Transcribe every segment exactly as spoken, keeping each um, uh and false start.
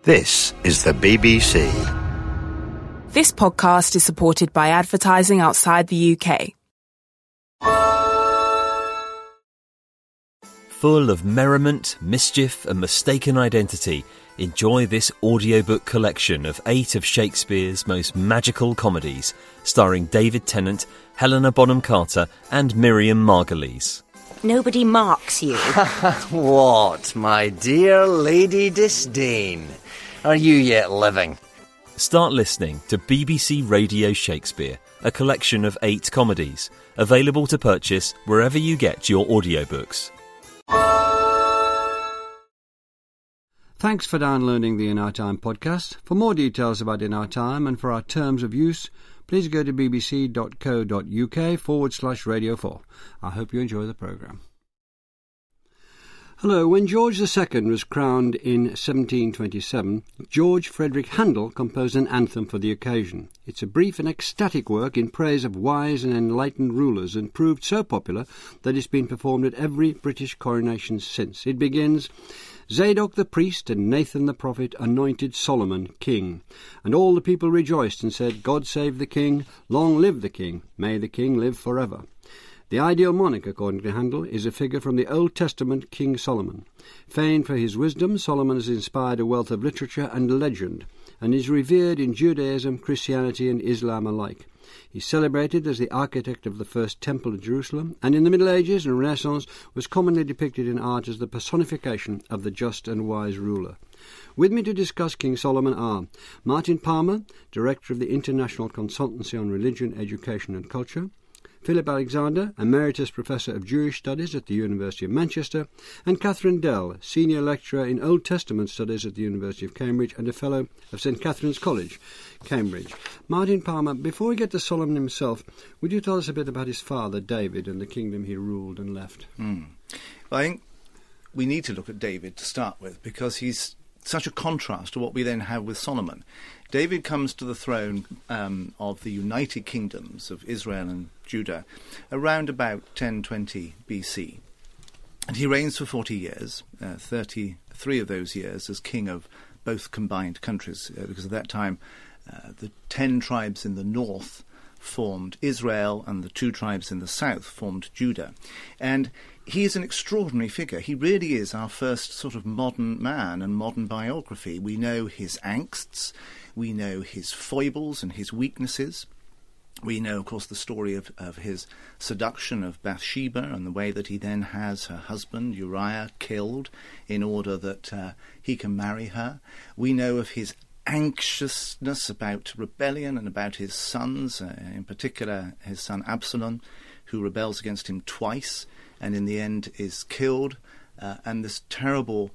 This is the B B C. This podcast is supported by advertising outside the U K. Full of merriment, mischief and mistaken identity, enjoy this audiobook collection of eight of Shakespeare's most magical comedies, starring David Tennant, Helena Bonham Carter and Miriam Margolyes. Nobody marks you. What, my dear Lady Disdain? Are you yet living? Start listening to B B C Radio Shakespeare, a collection of eight comedies, available to purchase wherever you get your audiobooks. Thanks for downloading the In Our Time podcast. For more details about In Our Time and for our terms of use, please go to bbc.co.uk forward slash radio 4. I hope you enjoy the programme. Hello. When George the Second was crowned in seventeen twenty-seven, George Frederick Handel composed an anthem for the occasion. It's a brief and ecstatic work in praise of wise and enlightened rulers and proved so popular that it's been performed at every British coronation since. It begins, Zadok the priest and Nathan the prophet anointed Solomon king. And all the people rejoiced and said, God save the king, long live the king, may the king live forever. The ideal monarch, according to Handel, is a figure from the Old Testament King Solomon. Famed for his wisdom, Solomon has inspired a wealth of literature and legend, and is revered in Judaism, Christianity and Islam alike. He's celebrated as the architect of the first temple of Jerusalem, and in the Middle Ages and Renaissance was commonly depicted in art as the personification of the just and wise ruler. With me to discuss King Solomon are Martin Palmer, Director of the International Consultancy on Religion, Education and Culture, Philip Alexander, Emeritus Professor of Jewish Studies at the University of Manchester, and Catherine Dell, Senior Lecturer in Old Testament Studies at the University of Cambridge and a Fellow of St Catherine's College, Cambridge. Martin Palmer, before we get to Solomon himself, would you tell us a bit about his father, David, and the kingdom he ruled and left? Mm. Well, I think we need to look at David to start with, because he's such a contrast to what we then have with Solomon. David comes to the throne um, of the United Kingdoms of Israel and Judah around about ten twenty B C. And he reigns for forty years, uh, thirty-three of those years as king of both combined countries, uh, because at that time uh, the ten tribes in the north formed Israel and the two tribes in the south formed Judah. And he is an extraordinary figure. He really is our first sort of modern man and modern biography. We know his angsts, we know his foibles and his weaknesses. We know, of course, the story of, of his seduction of Bathsheba and the way that he then has her husband Uriah killed in order that uh, he can marry her. We know of his anxiousness about rebellion and about his sons, uh, in particular his son Absalom, who rebels against him twice and in the end is killed, uh, and this terrible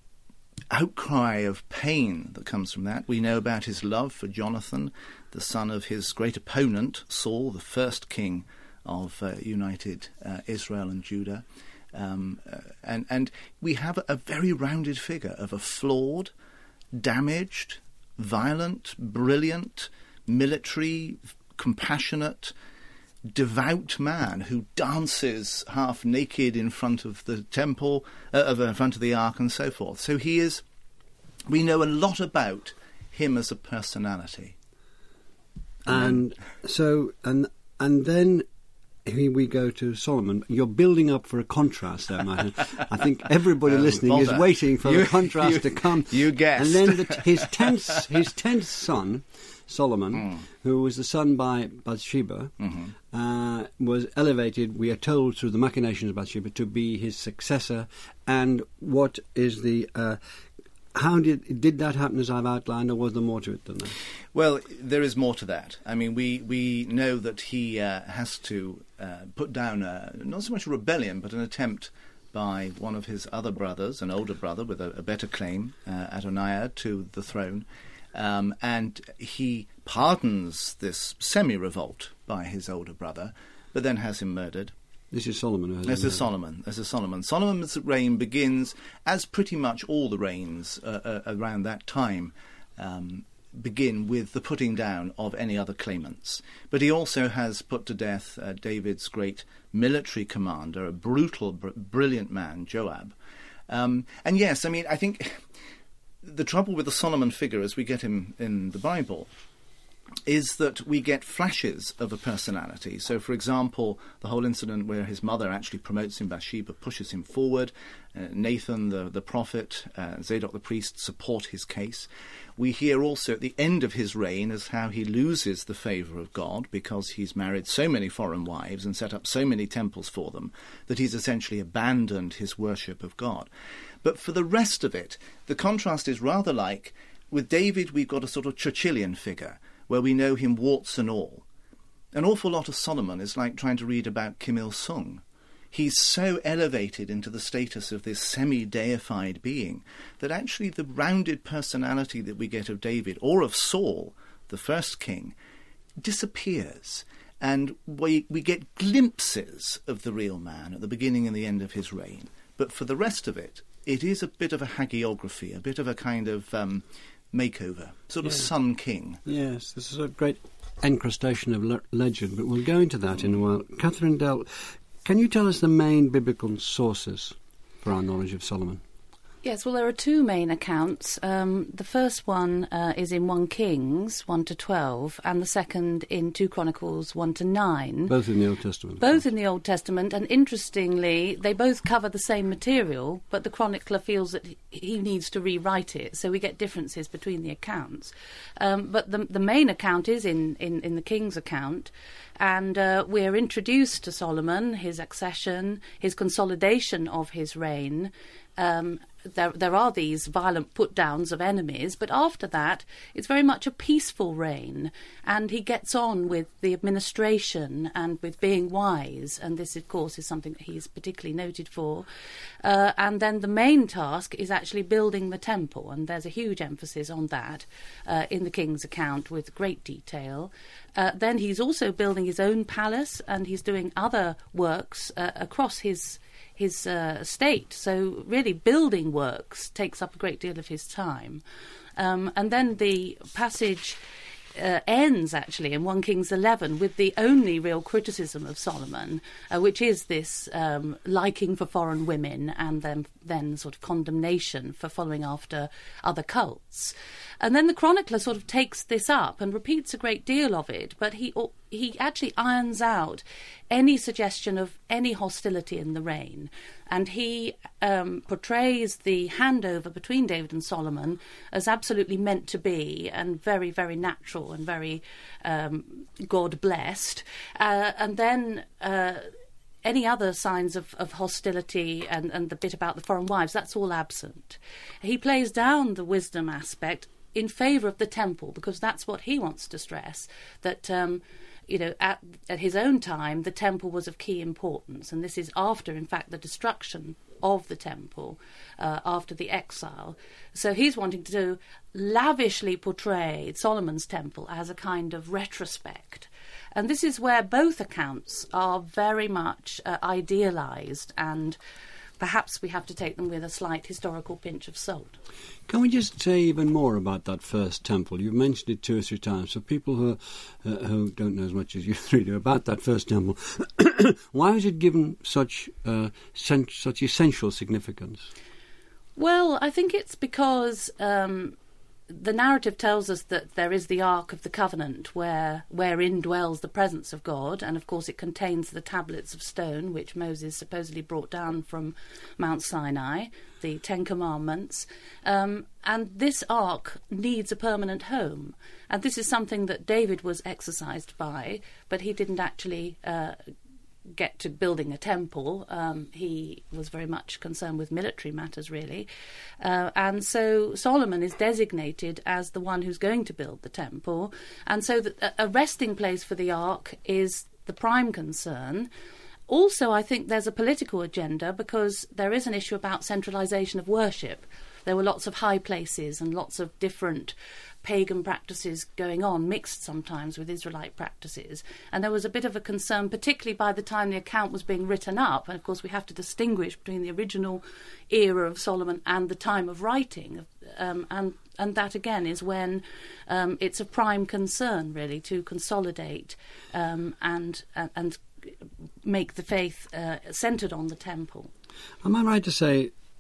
outcry of pain that comes from that. We know about his love for Jonathan, the son of his great opponent, Saul, the first king of uh, united uh, Israel and Judah. Um, uh, and, and we have a, a very rounded figure of a flawed, damaged, violent, brilliant, military, compassionate, devout man who dances half naked in front of the temple, uh, of, in front of the ark and so forth. So he is, we know a lot about him as a personality. And so, and and then here we go to Solomon. You're building up for a contrast there, Martin. I think everybody Oh, listening bother. is waiting for You- the contrast you- to come. you guessed. And then the, his tenth, his tenth son, Solomon, Mm. who was the son by Bathsheba, Mm-hmm. uh, was elevated, we are told through the machinations of Bathsheba, to be his successor. And what is the... Uh, How did did that happen as I've outlined, or was there more to it than that? Well, there is more to that. I mean, we, we know that he uh, has to uh, put down a, not so much a rebellion, but an attempt by one of his other brothers, an older brother with a, a better claim, uh, Adoniah, to the throne. Um, and he pardons this semi-revolt by his older brother, but then has him murdered. This is Solomon. Who has This him is murdered. Solomon. This is Solomon. Solomon's reign begins, as pretty much all the reigns uh, uh, around that time um, begin, with the putting down of any other claimants. But he also has put to death uh, David's great military commander, a brutal, br- brilliant man, Joab. Um, and yes, I mean, I think the trouble with the Solomon figure as we get him in the Bible is that we get flashes of a personality. So, for example, the whole incident where his mother actually promotes him, Bathsheba pushes him forward, uh, Nathan, the, the prophet, uh, Zadok the priest support his case. We hear also at the end of his reign as how he loses the favour of God because he's married so many foreign wives and set up so many temples for them that he's essentially abandoned his worship of God. But for the rest of it, the contrast is rather like, with David we've got a sort of Churchillian figure, where we know him warts and all. An awful lot of Solomon is like trying to read about Kim Il-sung. He's so elevated into the status of this semi-deified being that actually the rounded personality that we get of David, or of Saul, the first king, disappears. And we, we get glimpses of the real man at the beginning and the end of his reign. But for the rest of it, it is a bit of a hagiography, a bit of a kind of um, makeover, sort of yeah. Sun King. Yes, this is a great encrustation of le- legend, but we'll go into that in a while. Catherine Dell, can you tell us the main biblical sources for our knowledge of Solomon? Yes, well, there are two main accounts. Um, the first one uh, is in First Kings one to twelve, and the second in Second Chronicles one to nine. Both in the Old Testament. Both in the Old Testament, and interestingly, they both cover the same material, but the chronicler feels that he needs to rewrite it, so we get differences between the accounts. Um, but the, the main account is in, in, in the King's account, and uh, we're introduced to Solomon, his accession, his consolidation of his reign. Um, there, there are these violent put-downs of enemies, but after that, it's very much a peaceful reign, and he gets on with the administration and with being wise, and this, of course, is something that he's particularly noted for. Uh, and then the main task is actually building the temple, and there's a huge emphasis on that uh, in the King's account with great detail. Uh, then he's also building his own palace, and he's doing other works uh, across his his uh, estate. So really building works takes up a great deal of his time. Um, and then the passage uh, ends actually in First Kings eleven with the only real criticism of Solomon, uh, which is this um, liking for foreign women and then, then sort of condemnation for following after other cults. And then the chronicler sort of takes this up and repeats a great deal of it, but he he actually irons out any suggestion of any hostility in the reign. And he um, portrays the handover between David and Solomon as absolutely meant to be and very, very natural and very um, God-blessed. Uh, and then... Uh, Any other signs of, of hostility and, and the bit about the foreign wives, that's all absent. He plays down the wisdom aspect in favour of the temple, because that's what he wants to stress, that, um, you know, at, at his own time, the temple was of key importance. And this is after, in fact, the destruction of the temple, uh, after the exile. So he's wanting to lavishly portray Solomon's temple as a kind of retrospect. And this is where both accounts are very much uh, idealised, and perhaps we have to take them with a slight historical pinch of salt. Can we just say even more about that first temple? You've mentioned it two or three times. For people who uh, who don't know as much as you three do about that first temple, why was it given such uh, sen- such essential significance? Well, I think it's because... Um, The narrative tells us that there is the Ark of the Covenant where wherein dwells the presence of God, and of course it contains the tablets of stone which Moses supposedly brought down from Mount Sinai, the Ten Commandments, um, and this Ark needs a permanent home, and this is something that David was exercised by, but he didn't actually uh, get to building a temple. Um, he was very much concerned with military matters, really. Uh, and so Solomon is designated as the one who's going to build the temple. And so the, a resting place for the ark is the prime concern. Also, I think there's a political agenda, because there is an issue about centralisation of worship. There were lots of high places and lots of different pagan practices going on, mixed sometimes with Israelite practices. And there was a bit of a concern, particularly by the time the account was being written up. And of course, we have to distinguish between the original era of Solomon and the time of writing. Um, and, and that, again, is when um, it's a prime concern, really, to consolidate um, and, and, and make the faith uh, centred on the temple. Am I right to say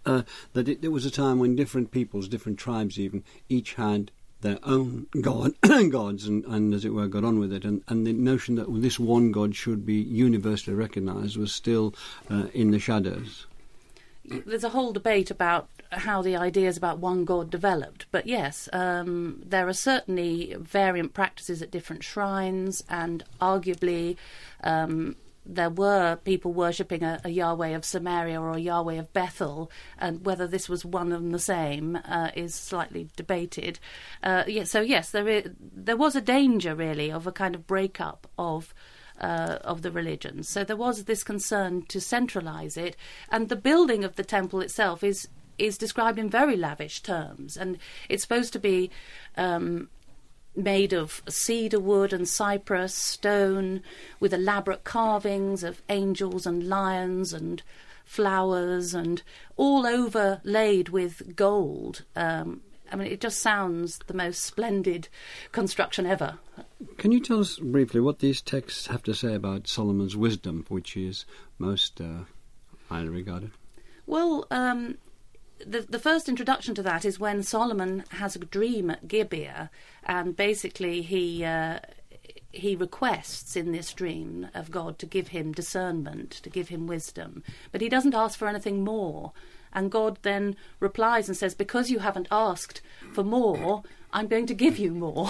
uh, that it, there was a time when different peoples, different tribes even, each had their own god, gods and, and, as it were, got on with it. And, and the notion that this one god should be universally recognised was still uh, in the shadows. There's a whole debate about how the ideas about one god developed. But yes, um, there are certainly variant practices at different shrines, and arguably um, there were people worshipping a, a Yahweh of Samaria or a Yahweh of Bethel, and whether this was one and the same uh, is slightly debated. Uh, yeah, so yes, there is, there was a danger really of a kind of breakup of uh, of the religions. So there was this concern to centralise it, and the building of the temple itself is is described in very lavish terms, and it's supposed to be Um, made of cedar wood and cypress stone, with elaborate carvings of angels and lions and flowers, and all overlaid with gold. Um, I mean, it just sounds the most splendid construction ever. Can you tell us briefly what these texts have to say about Solomon's wisdom, which is most uh, highly regarded? Well, um, The, the first introduction to that is when Solomon has a dream at Gibeah, and basically he uh, he requests in this dream of God to give him discernment, to give him wisdom, but he doesn't ask for anything more. And God then replies and says, because you haven't asked for more, I'm going to give you more.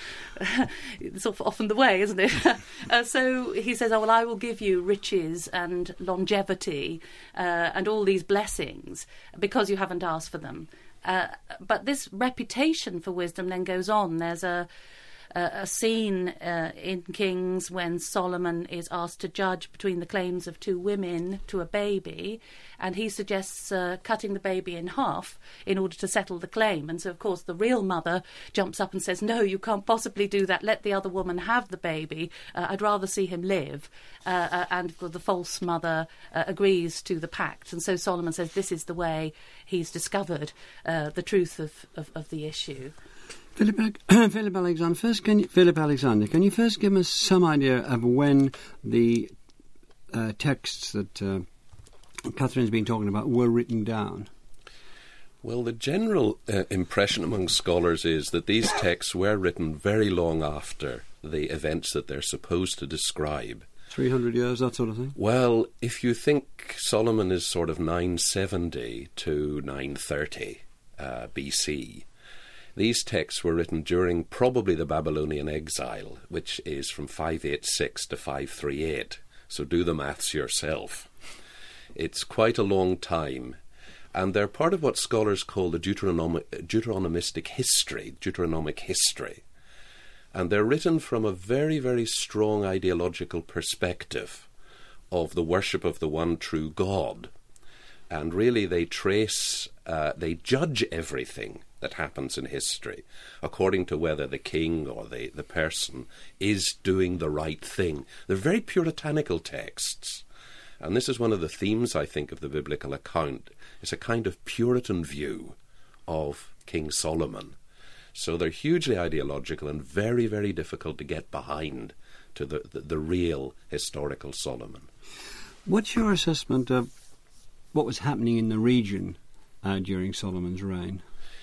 It's often the way, isn't it? uh, so he says, oh, well, I will give you riches and longevity uh, and all these blessings because you haven't asked for them. Uh, but this reputation for wisdom then goes on. There's a Uh, a scene uh, in Kings when Solomon is asked to judge between the claims of two women to a baby, and he suggests uh, cutting the baby in half in order to settle the claim. And so, of course, the real mother jumps up and says, no, you can't possibly do that. Let the other woman have the baby. Uh, I'd rather see him live. Uh, uh, and the false mother uh, agrees to the pact. And so Solomon says this is the way he's discovered uh, the truth of, of, of the issue. Philip, Philip Alexander, first, can you, Philip Alexander, can you first give us some idea of when the uh, texts that uh, Catherine's been talking about were written down? Well, the general uh, impression among scholars is that these texts were written very long after the events that they're supposed to describe. three hundred years, that sort of thing? Well, if you think Solomon is sort of nine seventy to nine thirty uh, B C, these texts were written during probably the Babylonian exile, which is from five eighty-six to five thirty-eight. So do the maths yourself. It's quite a long time. And they're part of what scholars call the Deuteronomic, Deuteronomistic history, Deuteronomic history. And they're written from a very, very strong ideological perspective of the worship of the one true God. And really they trace, uh, they judge everything that happens in history according to whether the king or the, the person is doing the right thing. They're very puritanical texts. And this is one of the themes, I think, of the biblical account. It's a kind of Puritan view of King Solomon. So they're hugely ideological and very, very difficult to get behind to the, the, the real historical Solomon. What's your assessment of what was happening in the region uh, during Solomon's reign?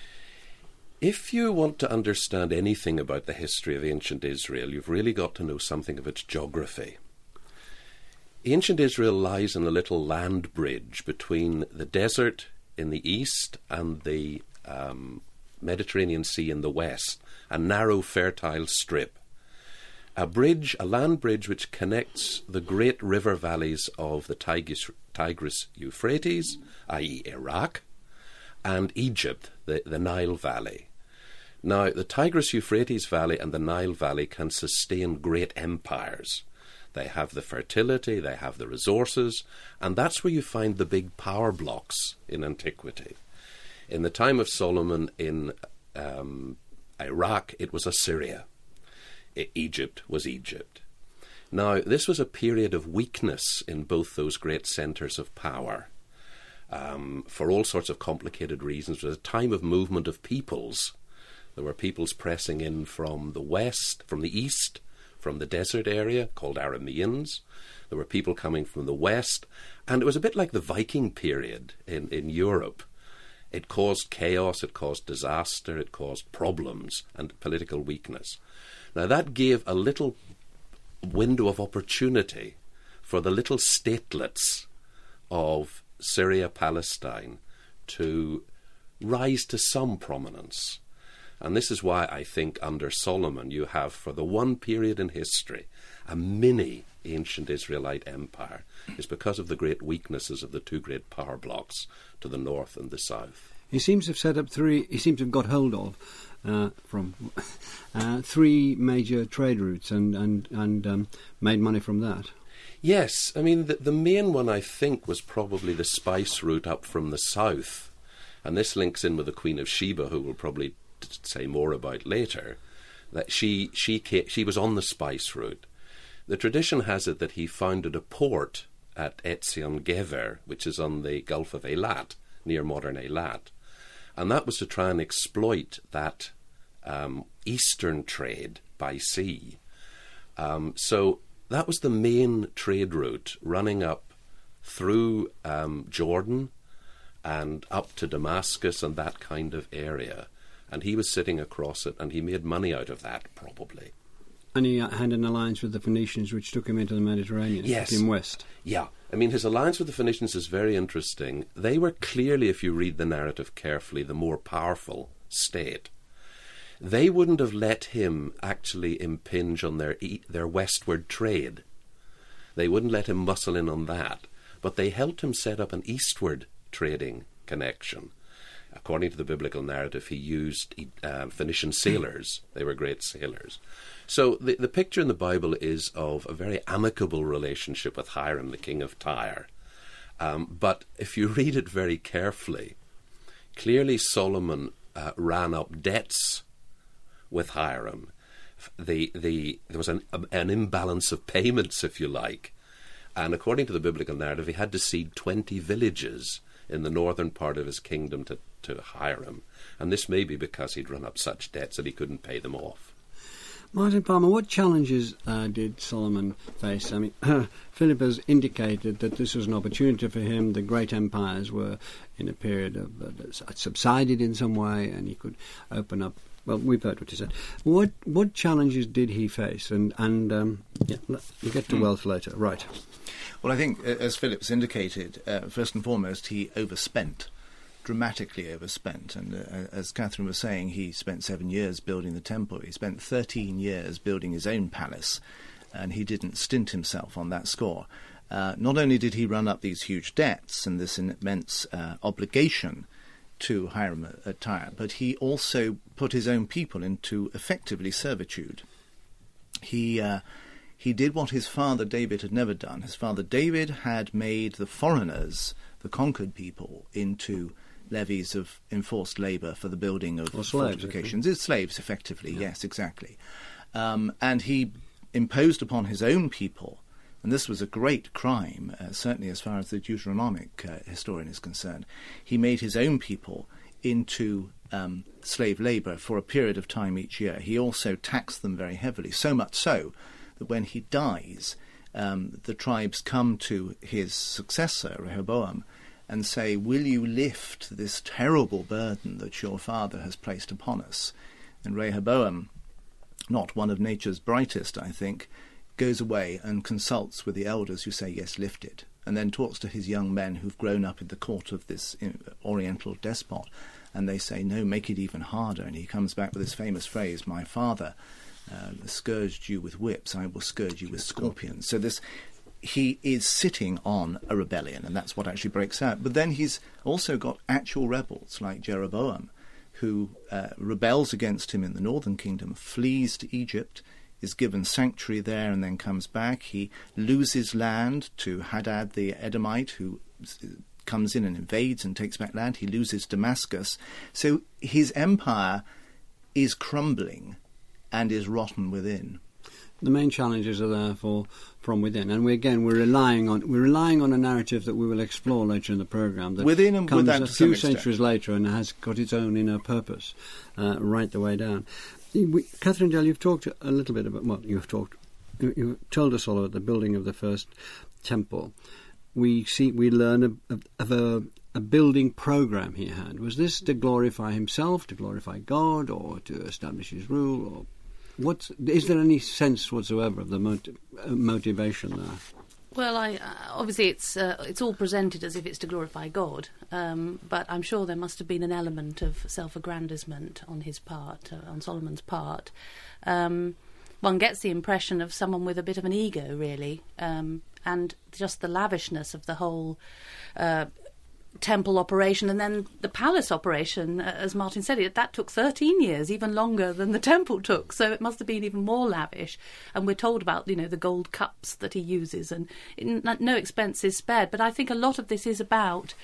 If you want to understand anything about the history of ancient Israel, you've really got to know something of its geography. Ancient Israel lies in a little land bridge between the desert in the east and the um, Mediterranean Sea in the west, a narrow, fertile strip. A bridge, a land bridge which connects the great river valleys of the Tigris, Tigris Euphrates, that is. Iraq, and Egypt, the, the Nile Valley. Now, the Tigris-Euphrates Valley and the Nile Valley can sustain great empires. They have the fertility, they have the resources, and that's where you find the big power blocks in antiquity. In the time of Solomon in um, Iraq, it was Assyria. I- Egypt was Egypt. Now, this was a period of weakness in both those great centres of power. Um, for all sorts of complicated reasons. It was a time of movement of peoples. There were peoples pressing in from the west, from the east, from the desert area called Arameans. There were people coming from the west, and it was a bit like the Viking period in, in Europe. It caused chaos, it caused disaster, it caused problems and political weakness. Now that gave a little window of opportunity for the little statelets of Syria, Palestine to rise to some prominence. And this is why I think under Solomon you have, for the one period in history, a mini ancient Israelite empire. Is because of the great weaknesses of the two great power blocks to the north and the south. He seems to have set up three, he seems to have got hold of uh, from uh, three major trade routes and, and, and um, made money from that. Yes, I mean, the, the main one I think was probably the spice route up from the south. And this links in with the Queen of Sheba, who we'll probably t- say more about later, that she, she, came, she was on the spice route. The tradition has it that he founded a port at Etzion Gever, which is on the Gulf of Eilat, near modern Eilat. And that was to try and exploit that um, eastern trade by sea. Um, so that was the main trade route, running up through um, Jordan and up to Damascus and that kind of area. And he was sitting across it, and he made money out of that, probably. And he had an alliance with the Phoenicians, which took him into the Mediterranean, yes. took him west. Yeah. I mean, his alliance with the Phoenicians is very interesting. They were clearly, if you read the narrative carefully, the more powerful state. They wouldn't have let him actually impinge on their e- their westward trade. They wouldn't let him muscle in on that. But they helped him set up an eastward trading connection. According to the biblical narrative, he used uh, Phoenician sailors. They were great sailors. So the, the picture in the Bible is of a very amicable relationship with Hiram, the king of Tyre. Um, but if you read it very carefully, clearly Solomon uh, ran up debts with Hiram. The, the, there was an, an imbalance of payments, if you like. And according to the biblical narrative, he had to cede twenty villages in the northern part of his kingdom to, to Hiram. And this may be because he'd run up such debts that he couldn't pay them off. Martin Palmer, what challenges uh, did Solomon face? I mean, Philip has indicated that this was an opportunity for him. The great empires were in a period of uh, subsided in some way, and he could open up. Well, we've heard what he said. What what challenges did he face? And and um, yeah, we'll get to wealth later. Right. Well, I think, as Philip's indicated, uh, first and foremost, he overspent. Dramatically overspent, and uh, as Catherine was saying, he spent seven years building the temple. He spent thirteen years building his own palace, and he didn't stint himself on that score. Uh, not only did he run up these huge debts and this immense uh, obligation to Hiram at Tyre, but he also put his own people into effectively servitude. He uh, he did what his father David had never done. His father David had made the foreigners, the conquered people, into levies of enforced labour for the building of or slaves, fortifications. It's slaves, effectively, yeah. Yes, exactly. Um, and he imposed upon his own people, and this was a great crime, uh, certainly as far as the Deuteronomic uh, historian is concerned, he made his own people into um, slave labour for a period of time each year. He also taxed them very heavily, so much so that when he dies, um, the tribes come to his successor, Rehoboam, and say, will you lift this terrible burden that your father has placed upon us? And Rehoboam, not one of nature's brightest, I think, goes away and consults with the elders who say, yes, lift it, and then talks to his young men who've grown up in the court of this oriental despot, and they say, no, make it even harder. And he comes back with this famous phrase, my father uh, scourged you with whips, I will scourge you with scorpions. So this... he is sitting on a rebellion, and that's what actually breaks out. But then he's also got actual rebels like Jeroboam, who uh, rebels against him in the northern kingdom, flees to Egypt, is given sanctuary there, and then comes back. He loses land to Hadad the Edomite, who comes in and invades and takes back land. He loses Damascus. So his empire is crumbling and is rotten within. The main challenges are therefore from within, and we again we're relying on we're relying on a narrative that we will explore later in the programme. That within and comes without a few centuries later and has got its own inner purpose, uh, right the way down. We, Catherine Dell, you've talked a little bit about well, you've talked you, you told us all about the building of the first temple. We see, we learn of, of, of a, a building program he had. Was this to glorify himself, to glorify God, or to establish his rule? Or what's, is there any sense whatsoever of the moti- uh, motivation there? Well, I, uh, obviously it's uh, it's all presented as if it's to glorify God, um, but I'm sure there must have been an element of self-aggrandisement on his part, uh, on Solomon's part. Um, one gets the impression of someone with a bit of an ego, really, um, and just the lavishness of the whole uh, temple operation, and then the palace operation, uh, as Martin said, it that took thirteen years, even longer than the temple took, so it must have been even more lavish. And we're told about, you know, the gold cups that he uses, and it, no expense is spared. But I think a lot of this is about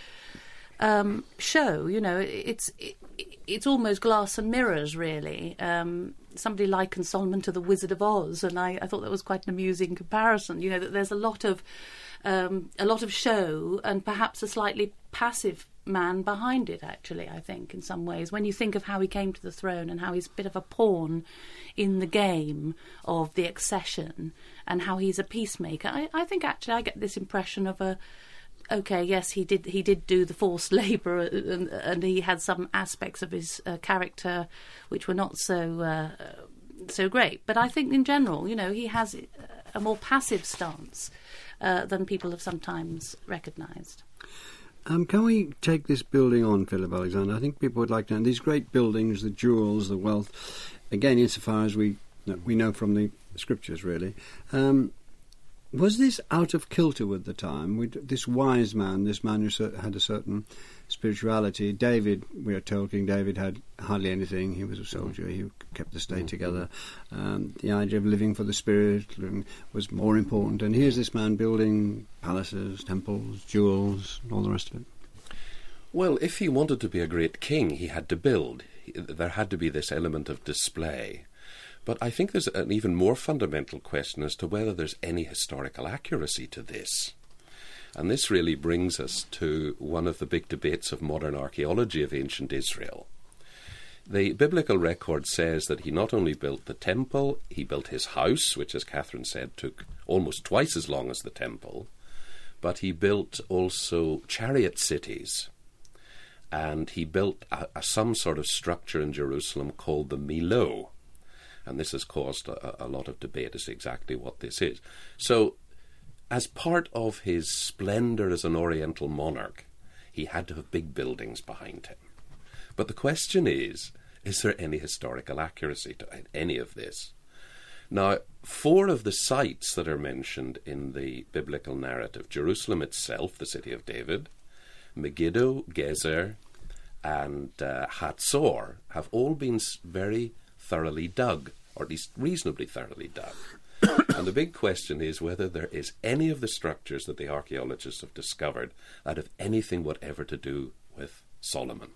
um, show. You know, it's it, it's almost glass and mirrors, really. Um, somebody likened Solomon to the Wizard of Oz, and I, I thought that was quite an amusing comparison. You know, that there's a lot of um, a lot of show and perhaps a slightly passive man behind it, actually, I think, in some ways. When you think of how he came to the throne and how he's a bit of a pawn in the game of the accession and how he's a peacemaker, I, I think actually I get this impression of a okay, yes, he did he did do the forced labour, and, and he had some aspects of his uh, character which were not so uh, so great. But I think in general, you know, he has a more passive stance uh, than people have sometimes recognised. Um, can we take this building on, Philip Alexander? I think people would like to know these great buildings, the jewels, the wealth, again, insofar as we, we know from the scriptures, really. Um, was this out of kilter with the time? We'd, this wise man, this man who had a certain spirituality, David, we are told King David had hardly anything. He was a soldier. He kept the state together. Um, the idea of living for the spirit was more important. And here's this man building palaces, temples, jewels, and all the rest of it. Well, if he wanted to be a great king, he had to build. There had to be this element of display. But I think there's an even more fundamental question as to whether there's any historical accuracy to this. And this really brings us to one of the big debates of modern archaeology of ancient Israel. The biblical record says that he not only built the temple, he built his house, which, as Catherine said, took almost twice as long as the temple, but he built also chariot cities. And he built a, a, some sort of structure in Jerusalem called the Milo. And this has caused a, a lot of debate as to exactly what this is. So, as part of his splendour as an Oriental monarch, he had to have big buildings behind him. But the question is, is there any historical accuracy to any of this? Now, four of the sites that are mentioned in the biblical narrative, Jerusalem itself, the city of David, Megiddo, Gezer, and uh, Hatzor, have all been very thoroughly dug, or at least reasonably thoroughly dug. And the big question is whether there is any of the structures that the archaeologists have discovered that have anything whatever to do with Solomon.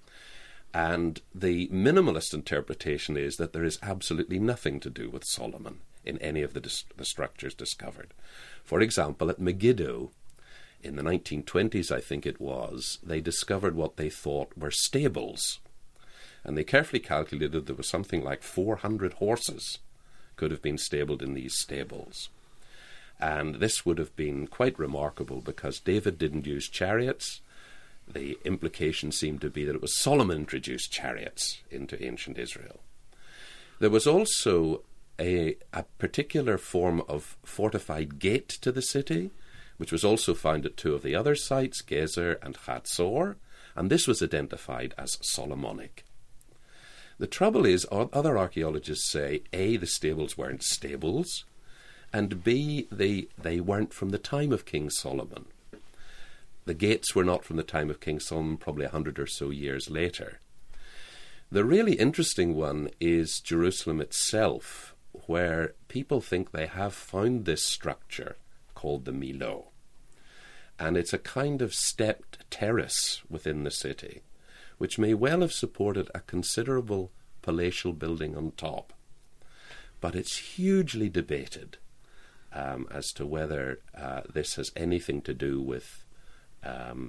And the minimalist interpretation is that there is absolutely nothing to do with Solomon in any of the, dis- the structures discovered. For example, at Megiddo, in the nineteen twenties, I think it was, they discovered what they thought were stables. And they carefully calculated there was something like four hundred horses could have been stabled in these stables. And this would have been quite remarkable because David didn't use chariots. The implication seemed to be that it was Solomon introduced chariots into ancient Israel. There was also a, a particular form of fortified gate to the city, which was also found at two of the other sites, Gezer and Hatzor, and this was identified as Solomonic. The trouble is, other archaeologists say, A, the stables weren't stables, and B, they, they weren't from the time of King Solomon. The gates were not from the time of King Solomon, probably a hundred or so years later. The really interesting one is Jerusalem itself, where people think they have found this structure called the Milo. And it's a kind of stepped terrace within the city, which may well have supported a considerable palatial building on top. But it's hugely debated um, as to whether uh, this has anything to do with um,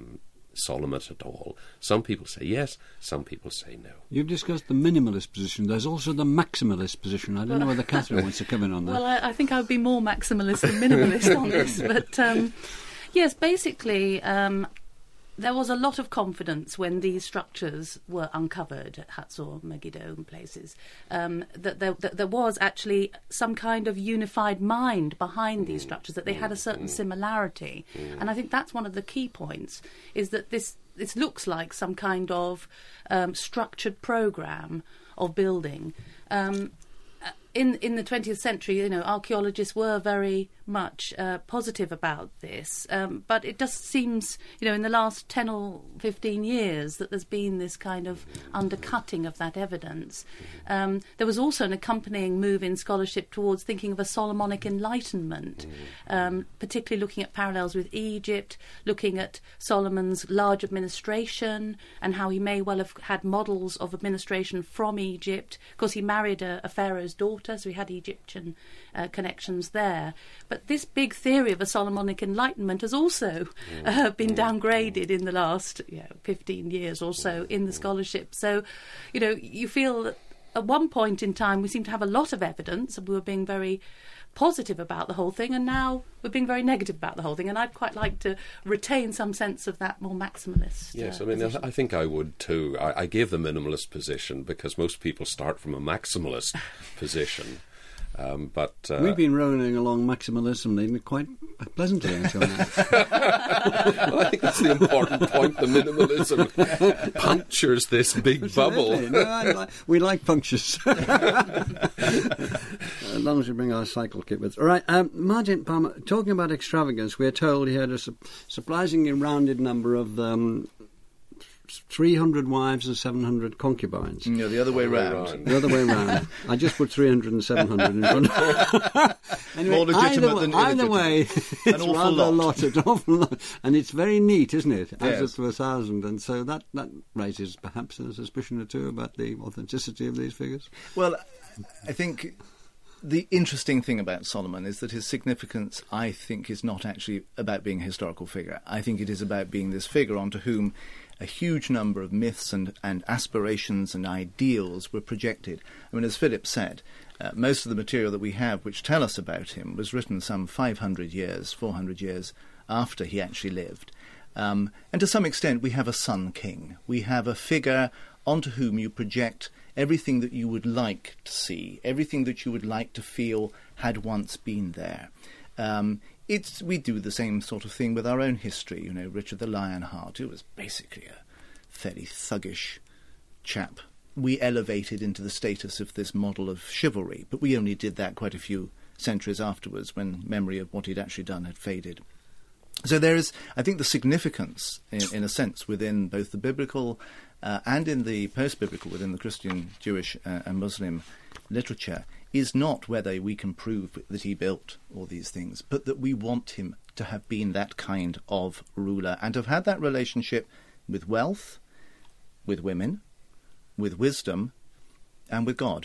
Solomon at all. Some people say yes, some people say no. You've discussed the minimalist position. There's also the maximalist position. I don't know whether Catherine wants to come in on that. Well, I, I think I would be more maximalist than minimalist on this. But um, yes, basically, um, there was a lot of confidence when these structures were uncovered at Hatzor, Megiddo and places, um, that, there, that there was actually some kind of unified mind behind these structures, that they had a certain similarity. And I think that's one of the key points, is that this, this looks like some kind of um, structured programme of building. Um, In in the twentieth century, you know, archaeologists were very much uh, positive about this, um, but it just seems, you know, in the last ten or fifteen years that there's been this kind of undercutting of that evidence. Um, there was also an accompanying move in scholarship towards thinking of a Solomonic Enlightenment, um, particularly looking at parallels with Egypt, looking at Solomon's large administration and how he may well have had models of administration from Egypt. Of course, he married a, a pharaoh's daughter, so he had Egyptian uh, connections there. But this big theory of a Solomonic Enlightenment has also uh, been downgraded in the last you know, fifteen years or so in the scholarship. So, you know, you feel that at one point in time we seem to have a lot of evidence and we were being very positive about the whole thing, and now we're being very negative about the whole thing, and I'd quite like to retain some sense of that more maximalist Yes, uh, I mean, position. I think I would too. I, I gave the minimalist position because most people start from a maximalist position. Um, but uh, We've been rolling along maximalism lately quite pleasantly until now. well, I think that's the important point. The minimalism punctures this big bubble. No, I like, we like punctures. As long as we bring our cycle kit with us. All right, um, Martin Palmer, talking about extravagance, we're told he had a su- surprisingly rounded number of um, three hundred wives and seven hundred concubines. No, the other way round. round. The other way round. I just put three hundred and seven hundred in front. Anyway, More legitimate either, than either illegitimate. way, it's An awful rather lot. a lot, an awful lot. And it's very neat, isn't it? As Yes. it's to a thousand. And so that, that raises perhaps a suspicion or two about the authenticity of these figures. Well, I think the interesting thing about Solomon is that his significance, I think, is not actually about being a historical figure. I think it is about being this figure onto whom a huge number of myths and, and aspirations and ideals were projected. I mean, as Philip said, uh, most of the material that we have which tell us about him was written some five hundred years, four hundred years after he actually lived. Um, and to some extent, we have a sun king. We have a figure onto whom you project everything that you would like to see, everything that you would like to feel had once been there. Um, it's we do the same sort of thing with our own history. You know, Richard the Lionheart, who was basically a fairly thuggish chap. We elevated into the status of this model of chivalry, but we only did that quite a few centuries afterwards when memory of what he'd actually done had faded. So there is, I think, the significance, in, in a sense, within both the biblical uh, and in the post-biblical, within the Christian, Jewish uh, and Muslim literature, is not whether we can prove that he built all these things, but that we want him to have been that kind of ruler and have had that relationship with wealth, with women, with wisdom, and with God.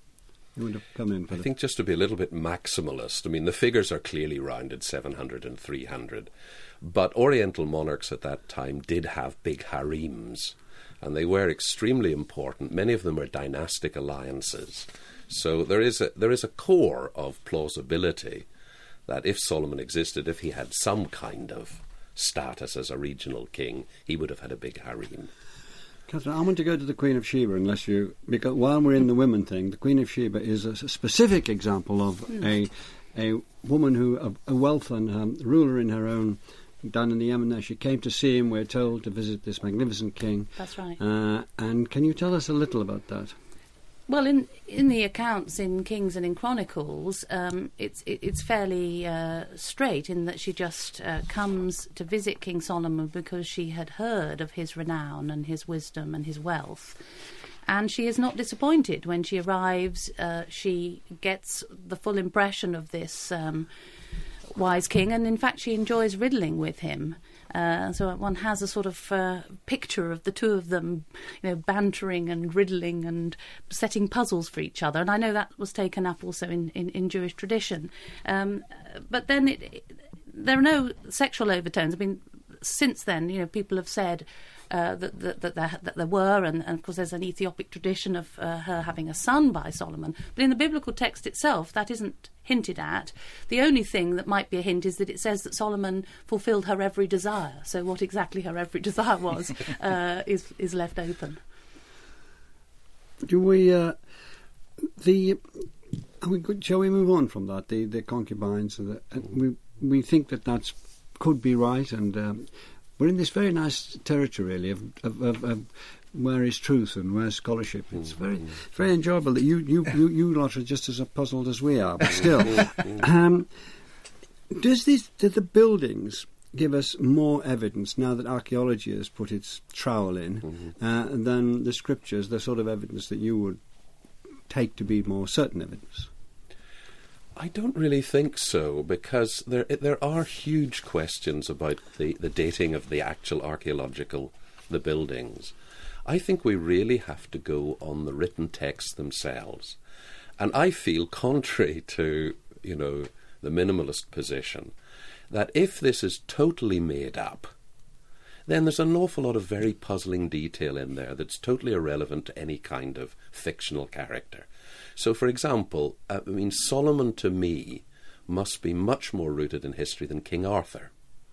You want to come in, I Philip? think just to be a little bit maximalist, I mean, the figures are clearly rounded, seven hundred and three hundred, but Oriental monarchs at that time did have big harems, and they were extremely important. Many of them were dynastic alliances. So there is a, there is a core of plausibility that if Solomon existed, if he had some kind of status as a regional king, he would have had a big harem. Catherine, I want to go to the Queen of Sheba, unless you... Because while we're in the women thing, the Queen of Sheba is a specific example of mm. a a woman who, a, a wealth and um, ruler in her own, down in the Yemen there. She came to see him, we're told, to visit this magnificent king. That's right. Uh, and can you tell us a little about that? Well, in in the accounts in Kings and in Chronicles, um, it's it, it's fairly uh, straight in that she just uh, comes to visit King Solomon because she had heard of his renown and his wisdom and his wealth. And she is not disappointed when she arrives. Uh, she gets the full impression of this um, wise king, and in fact she enjoys riddling with him. Uh, so one has a sort of uh, picture of the two of them, you know, bantering and riddling and setting puzzles for each other. And I know that was taken up also in, in, in Jewish tradition. Um, but then it, it, there are no sexual overtones. I mean, since then, you know, people have said uh, that, that, that, there, that there were, and, and of course there's an Ethiopic tradition of uh, her having a son by Solomon. But in the biblical text itself, that isn't hinted at. The only thing that might be a hint is that it says that Solomon fulfilled her every desire. So what exactly her every desire was uh, is is left open. Do we... Uh, the... Are we good, shall we move on from that? The the concubines, and the, and we we think that that's could be right, and um, we're in this very nice territory, really, of, of, of, of where is truth and where is scholarship. It's very very enjoyable. That you you, you you lot are just as puzzled as we are, but still. um, does this do the buildings give us more evidence now that archaeology has put its trowel in mm-hmm. uh, than the scriptures? The sort of evidence that you would take to be more certain evidence? I don't really think so, because there there are huge questions about the, the dating of the actual archaeological, the buildings. I think we really have to go on the written texts themselves. And I feel, contrary to, you know, the minimalist position, that if this is totally made up, then there's an awful lot of very puzzling detail in there that's totally irrelevant to any kind of fictional character. So, for example, uh, I mean, Solomon to me must be much more rooted in history than King Arthur,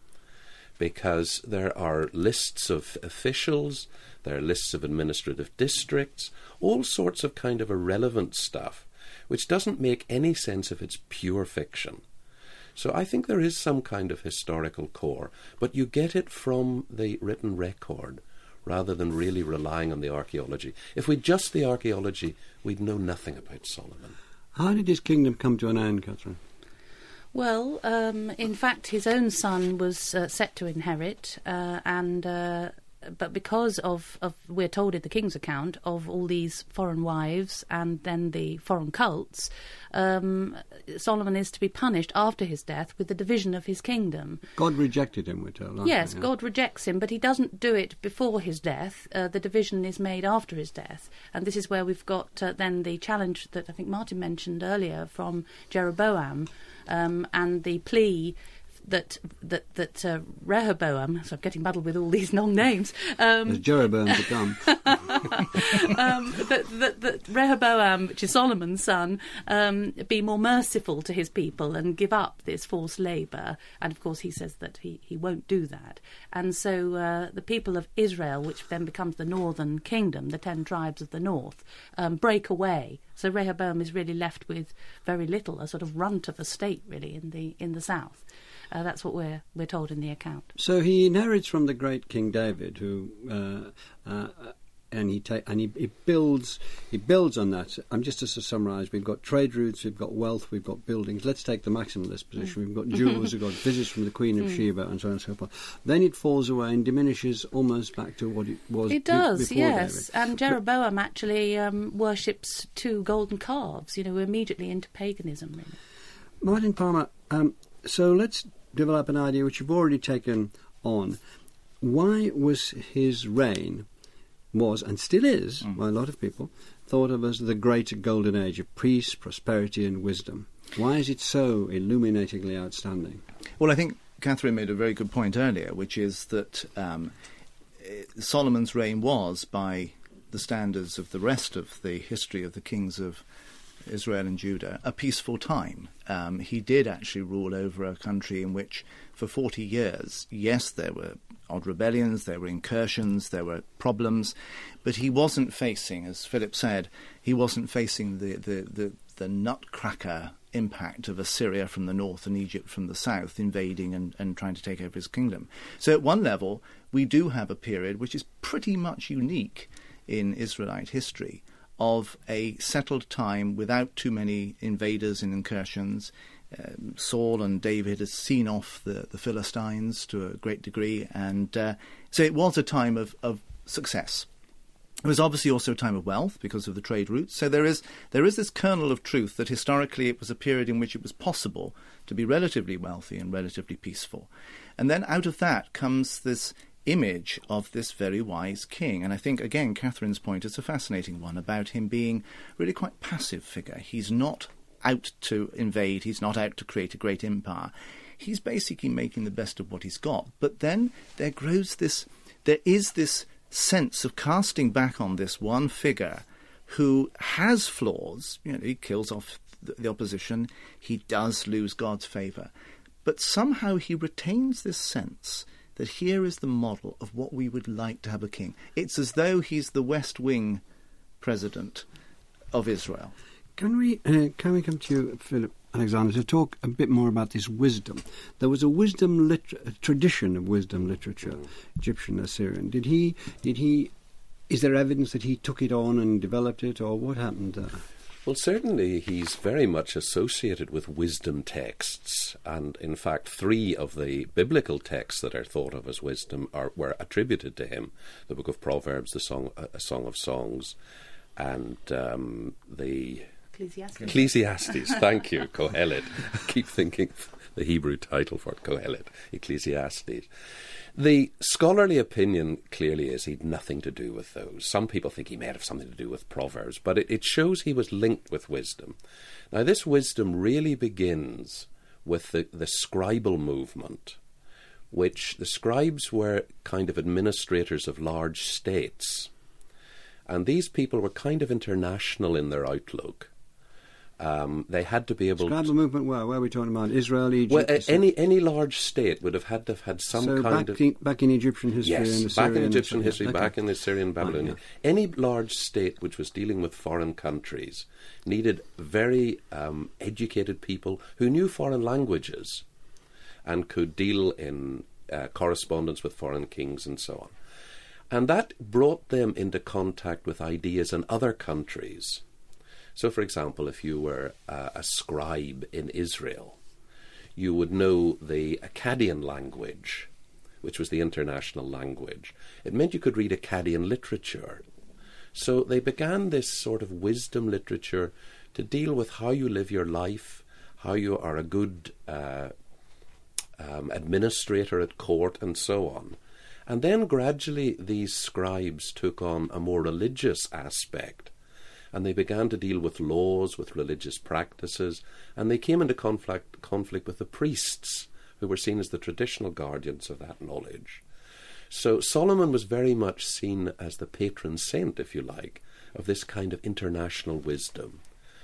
because there are lists of officials, there are lists of administrative districts, all sorts of kind of irrelevant stuff, which doesn't make any sense if it's pure fiction. So I think there is some kind of historical core, but you get it from the written record rather than really relying on the archaeology. If we'd just the archaeology, we'd know nothing about Solomon. How did his kingdom come to an end, Catherine? Well, um, in fact, his own son was uh, set to inherit, uh, and uh, but because of, of, we're told in the king's account, of all these foreign wives and then the foreign cults, um, Solomon is to be punished after his death with the division of his kingdom. God rejected him, we're told. Yes, we, yeah. God rejects him, but he doesn't do it before his death. Uh, the division is made after his death. And this is where we've got uh, then the challenge that I think Martin mentioned earlier from Jeroboam, um, and the plea that that that uh, Rehoboam, so I'm getting muddled with all these long names. Um, As Jeroboam to come. um, that, that, that Rehoboam, which is Solomon's son, um, be more merciful to his people and give up this forced labour. And of course he says that he, he won't do that. And so uh, the people of Israel, which then becomes the northern kingdom, the ten tribes of the north, um, break away. So Rehoboam is really left with very little, a sort of runt of a state, really, in the in the south. Uh, that's what we're we're told in the account. So he inherits from the great King David, who uh, uh, and he ta- and he, he builds he builds on that. I'm just to summarise: we've got trade routes, we've got wealth, we've got buildings. Let's take the maximalist position. Mm. We've got jewels, we've got visits from the Queen of mm. Sheba, and so on and so forth. Then it falls away and diminishes almost back to what it was. It does, before yes. David. And Jeroboam but, actually um, worships two golden calves. You know, immediately into paganism. Really. Martin Palmer. Um, so let's develop an idea which you've already taken on. Why was his reign, was and still is, mm. by a lot of people, thought of as the great golden age of peace, prosperity and wisdom? Why is it so illuminatingly outstanding? Well, I think Catherine made a very good point earlier, which is that um, Solomon's reign was, by the standards of the rest of the history of the kings of Israel and Judah, a peaceful time. Um, he did actually rule over a country in which for forty years, yes, there were odd rebellions, there were incursions, there were problems, but he wasn't facing, as Philip said, he wasn't facing the, the, the, the nutcracker impact of Assyria from the north and Egypt from the south invading and, and trying to take over his kingdom. So at one level, we do have a period which is pretty much unique in Israelite history, of a settled time without too many invaders and incursions. Um, Saul and David had seen off the, the Philistines to a great degree, and uh, so it was a time of, of success. It was obviously also a time of wealth because of the trade routes. So there is there is this kernel of truth that historically it was a period in which it was possible to be relatively wealthy and relatively peaceful. And then out of that comes this image of this very wise king. And I think, again, Catherine's point is a fascinating one about him being really quite passive figure. He's not out to invade. He's not out to create a great empire. he's basically making the best of what he's got. But then there grows this, there is this sense of casting back on this one figure who has flaws. You know, he kills off the, the opposition. He does lose God's favour. But somehow he retains this sense that here is the model of what we would like to have a king. It's as though he's the West Wing president of Israel. Can we uh, can we come to you, Philip Alexander, to talk a bit more about this wisdom? There was a wisdom liter- a tradition of wisdom literature, mm. Egyptian, Assyrian. Did he? Did he? Is there evidence that he took it on and developed it, or what happened there? Well, certainly he's very much associated with wisdom texts, and in fact three of the biblical texts that are thought of as wisdom are, were attributed to him: the Book of Proverbs, the Song, uh, a Song of Songs, and um, the Ecclesiastes. Ecclesiastes, thank you, Kohelet. I keep thinking the Hebrew title for it, Kohelet, Ecclesiastes. The scholarly opinion clearly is he'd nothing to do with those. Some people think he may have something to do with Proverbs, but it, it shows he was linked with wisdom. Now, this wisdom really begins with the, the scribal movement, which the scribes were kind of administrators of large states. And these people were kind of international in their outlook. Um, they had to be able Scribal to... movement, where? Where are we talking about? Israel, Egypt? Well, uh, any any large state would have had to have had some so kind back of... In, back in Egyptian history yes, and back in Assyrian Egyptian history, okay. back in the Assyrian Babylonian. Oh, yeah. Any large state which was dealing with foreign countries needed very um, educated people who knew foreign languages and could deal in uh, correspondence with foreign kings and so on. And that brought them into contact with ideas in other countries. So, for example, if you were uh, a scribe in Israel, you would know the Akkadian language, which was the international language. It meant you could read Akkadian literature. So they began this sort of wisdom literature to deal with how you live your life, how you are a good uh, um, administrator at court, and so on. And then gradually these scribes took on a more religious aspect, and they began to deal with laws, with religious practices, and they came into conflict conflict with the priests, who were seen as the traditional guardians of that knowledge. So Solomon was very much seen as the patron saint, if you like, of this kind of international wisdom.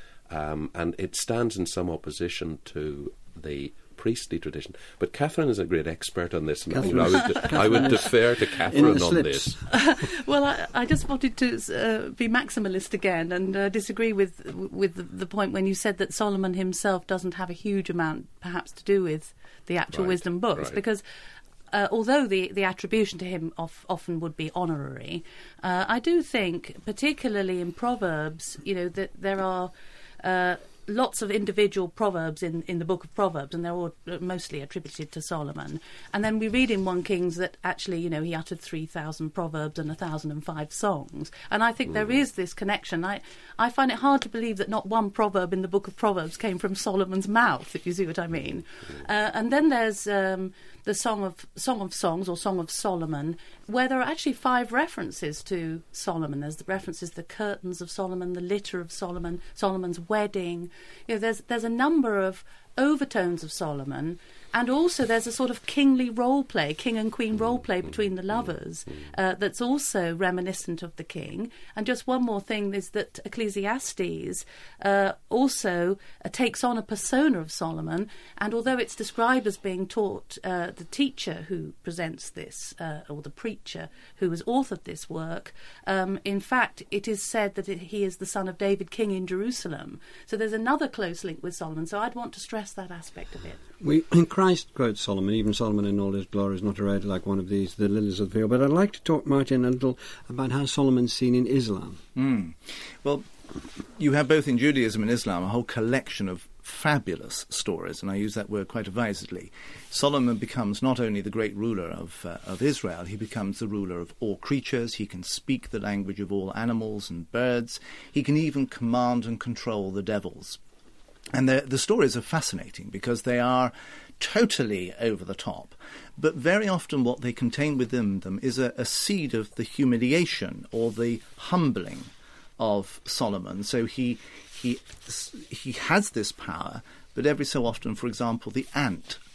Um, and it stands in some opposition to the priestly tradition. But Catherine is a great expert on this, and I would, de- I would defer to Catherine on this. Well, I, I just wanted to uh, be maximalist again and uh, disagree with with the, the point when you said that Solomon himself doesn't have a huge amount, perhaps, to do with the actual Right, wisdom books, right. because Uh, although the, the attribution to him of, often would be honorary, uh, I do think, particularly in Proverbs, you know, that there are uh, lots of individual proverbs in, in the book of Proverbs, and they're all mostly attributed to Solomon. And then we read in First Kings that actually, you know, he uttered three thousand proverbs and one thousand five songs. And I think mm. there is this connection. I, I find it hard to believe that not one proverb in the book of Proverbs came from Solomon's mouth, if you see what I mean. Mm. Uh, and then there's um, the Song of Song of Songs, or Song of Solomon, where there are actually five references to Solomon. There's the references the curtains of Solomon, the litter of Solomon, Solomon's wedding. You know, there's there's a number of overtones of Solomon, and also there's a sort of kingly role play, king and queen role play between the lovers, uh, that's also reminiscent of the king. And just one more thing is that Ecclesiastes uh, also uh, takes on a persona of Solomon, and although it's described as being taught, uh, the teacher who presents this, uh, or the preacher who has authored this work, um, in fact it is said that it, he is the son of David, king in Jerusalem. So there's another close link with Solomon, so I'd want to stress that aspect of it. We, Christ quotes Solomon, even Solomon in all his glory is not arrayed like one of these, the lilies of the field. But I'd like to talk, Martin, a little about how Solomon's seen in Islam. Mm. Well, you have both in Judaism and Islam a whole collection of fabulous stories, and I use that word quite advisedly. Solomon becomes not only the great ruler of, uh, of Israel, he becomes the ruler of all creatures. He can speak the language of all animals and birds. He can even command and control the devils. And the, the stories are fascinating because they are totally over the top. But very often what they contain within them is a, a seed of the humiliation or the humbling of Solomon. So he he he has this power, but every so often, for example, the ant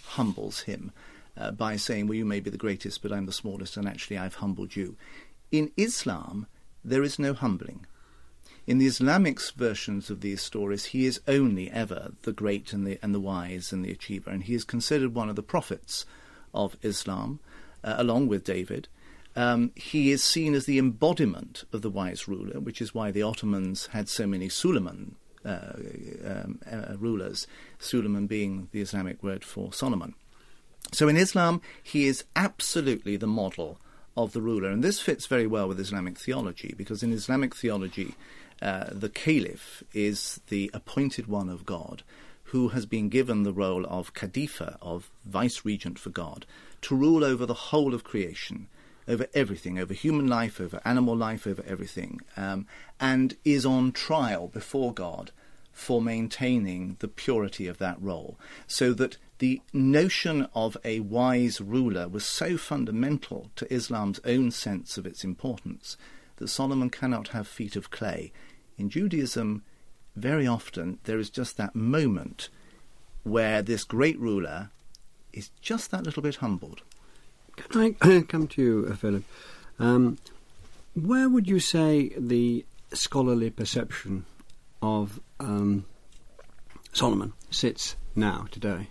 humbles him uh, by saying, well, you may be the greatest, but I'm the smallest, and actually I've humbled you. In Islam, there is no humbling. In the Islamic versions of these stories, he is only ever the great and the and the wise and the achiever, and he is considered one of the prophets of Islam, uh, along with David. Um, he is seen as the embodiment of the wise ruler, which is why the Ottomans had so many Suleiman uh, um, uh, rulers, Suleiman being the Islamic word for Solomon. So in Islam, he is absolutely the model of the ruler, and this fits very well with Islamic theology, because in Islamic theology, Uh, the caliph is the appointed one of God, who has been given the role of Khalifa, of vice-regent for God, to rule over the whole of creation, over everything, over human life, over animal life, over everything, um, and is on trial before God for maintaining the purity of that role. So that the notion of a wise ruler was so fundamental to Islam's own sense of its importance that Solomon cannot have feet of clay. In Judaism, very often there is just that moment where this great ruler is just that little bit humbled. Can I come to you, Philip? Um, where would you say the scholarly perception of um, Solomon sits now, today?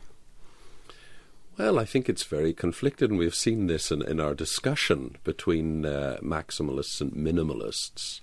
Well, I think it's very conflicted, and we've seen this in, in our discussion between uh, maximalists and minimalists.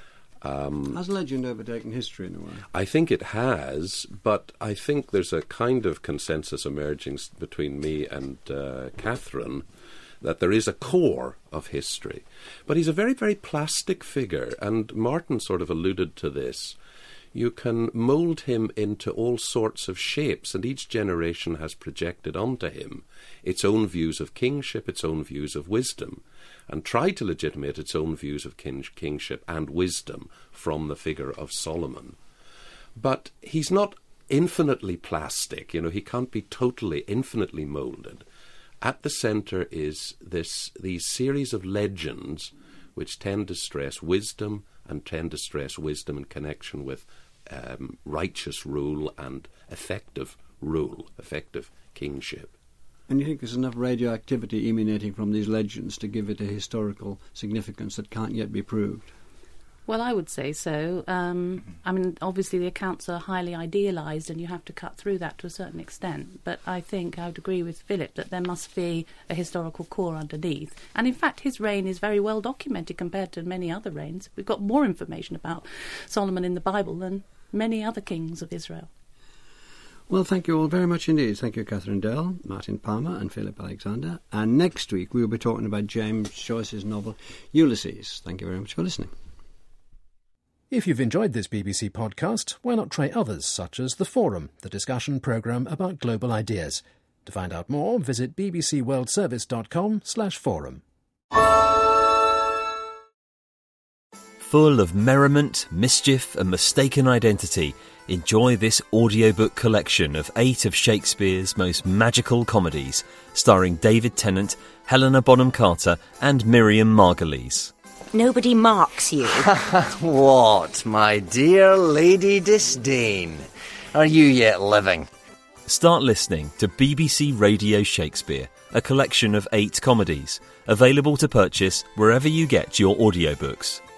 Um, has legend overtaken history in a way? I think it has, but I think there's a kind of consensus emerging between me and uh, Catherine that there is a core of history. But he's a very, very plastic figure, and Martin sort of alluded to this. You can mould him into all sorts of shapes, and each generation has projected onto him its own views of kingship, its own views of wisdom, and tried to legitimate its own views of king- kingship and wisdom from the figure of Solomon. But he's not infinitely plastic, you know, he can't be totally, infinitely moulded. At the centre is this these series of legends which tend to stress wisdom and tend to stress wisdom in connection with um, righteous rule and effective rule, effective kingship. And you think there's enough radioactivity emanating from these legends to give it a historical significance that can't yet be proved? Well, I would say so. Um, I mean, obviously the accounts are highly idealised and you have to cut through that to a certain extent. But I think I would agree with Philip that there must be a historical core underneath. And in fact, his reign is very well documented compared to many other reigns. We've got more information about Solomon in the Bible than many other kings of Israel. Well, thank you all very much indeed. Thank you, Catherine Dell, Martin Palmer and Philip Alexander. And next week we will be talking about James Joyce's novel Ulysses. Thank you very much for listening. If you've enjoyed this B B C podcast, why not try others, such as The Forum, the discussion programme about global ideas. To find out more, visit bbcworldservice.com slash forum. Full of merriment, mischief and mistaken identity, enjoy this audiobook collection of eight of Shakespeare's most magical comedies, starring David Tennant, Helena Bonham Carter and Miriam Margolyes. Nobody marks you. What, my dear Lady Disdain? Are you yet living? Start listening to B B C Radio Shakespeare, a collection of eight comedies, available to purchase wherever you get your audiobooks.